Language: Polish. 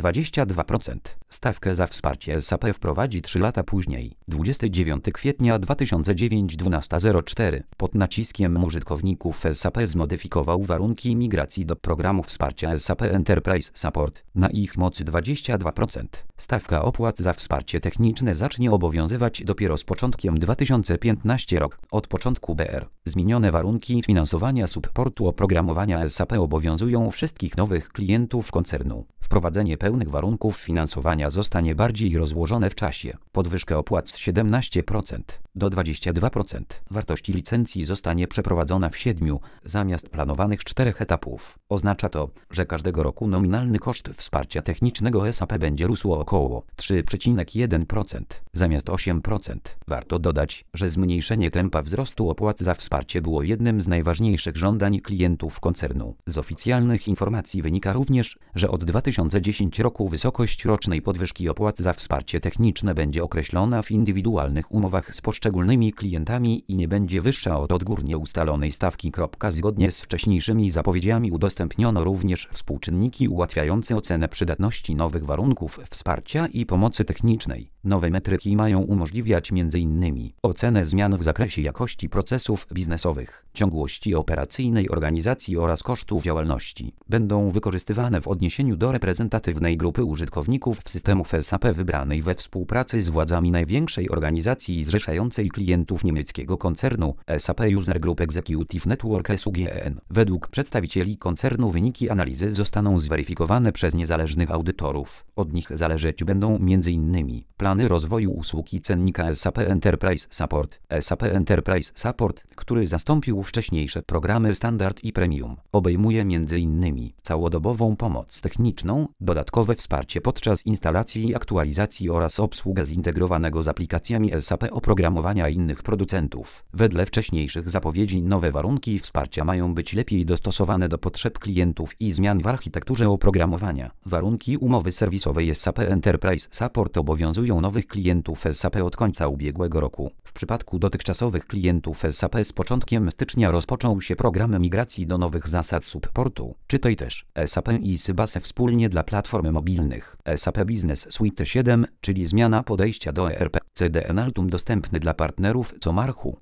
22%. Stawkę za wsparcie SAP wprowadzi 3 lata później, 29 kwietnia 2009 12:04. Pod naciskiem użytkowników SAP zmodyfikował warunki migracji do programu wsparcia SAP Enterprise Support na ich mocy 22%. Stawka opłat za wsparcie techniczne zacznie obowiązywać dopiero z początkiem 2015 rok. Od początku BR. Zmienione warunki finansowania supportu oprogramowania SAP obowiązują wszystkich nowych klientów koncernu. Wprowadzenie pełnych warunków finansowania zostanie bardziej rozłożone w czasie. Podwyżkę opłat z 17% do 22% wartości licencji zostanie przeprowadzona w 7 zamiast planowanych 4 etapów. Oznacza to, że każdego roku nominalny koszt wsparcia technicznego SAP będzie rósł o około 3,1% zamiast 8%. Warto dodać, że zmniejszenie tempa wzrostu opłat za wsparcie było jednym z najważniejszych żądań klientów koncernu. Z oficjalnych informacji wynika również, że od 2010 roku wysokość rocznej podwyżki opłat za wsparcie techniczne będzie określona w indywidualnych umowach z poszczególnymi klientami i nie będzie wyższa od odgórnie ustalonej stawki. Zgodnie z wcześniejszymi zapowiedziami udostępniono również współczynniki ułatwiające ocenę przydatności nowych warunków wsparcia i pomocy technicznej. Nowe metryki mają umożliwiać m.in. ocenę zmian w zakresie jakości procesów biznesowych, ciągłości operacyjnej organizacji oraz kosztów działalności. Będą wykorzystywane w odniesieniu do reprezentatywnej grupy użytkowników w systemów SAP wybranej we współpracy z władzami największej organizacji zrzeszającej klientów niemieckiego koncernu SAP User Group Executive Network SUGN. Według przedstawicieli koncernu wyniki analizy zostaną zweryfikowane przez niezależnych audytorów. Od nich zależeć będą m.in. plany rozwoju usług i cennika SAP Enterprise Support. SAP Enterprise Support, który zastąpił wcześniejsze programy Standard i Premium, obejmuje m.in. całodobową pomoc techniczną, dodatkowe wsparcie podczas instalacji i aktualizacji oraz obsługę zintegrowanego z aplikacjami SAP oprogramowania innych producentów. Wedle wcześniejszych zapowiedzi nowe warunki wsparcia mają być lepiej dostosowane do potrzeb klientów i zmian w architekturze oprogramowania. Warunki umowy serwisowej SAP Enterprise Support obowiązują nowych klientów SAP od końca ubiegłego roku. W przypadku dotychczasowych klientów SAP z początkiem stycznia rozpoczął się program migracji do nowych zasad supportu. Czytaj też SAP i Sybase wspólnie dla platform mobilnych. SAP Business Suite 7, czyli zmiana podejścia do ERP. CDN Altum dostępny dla partnerów Comarchu.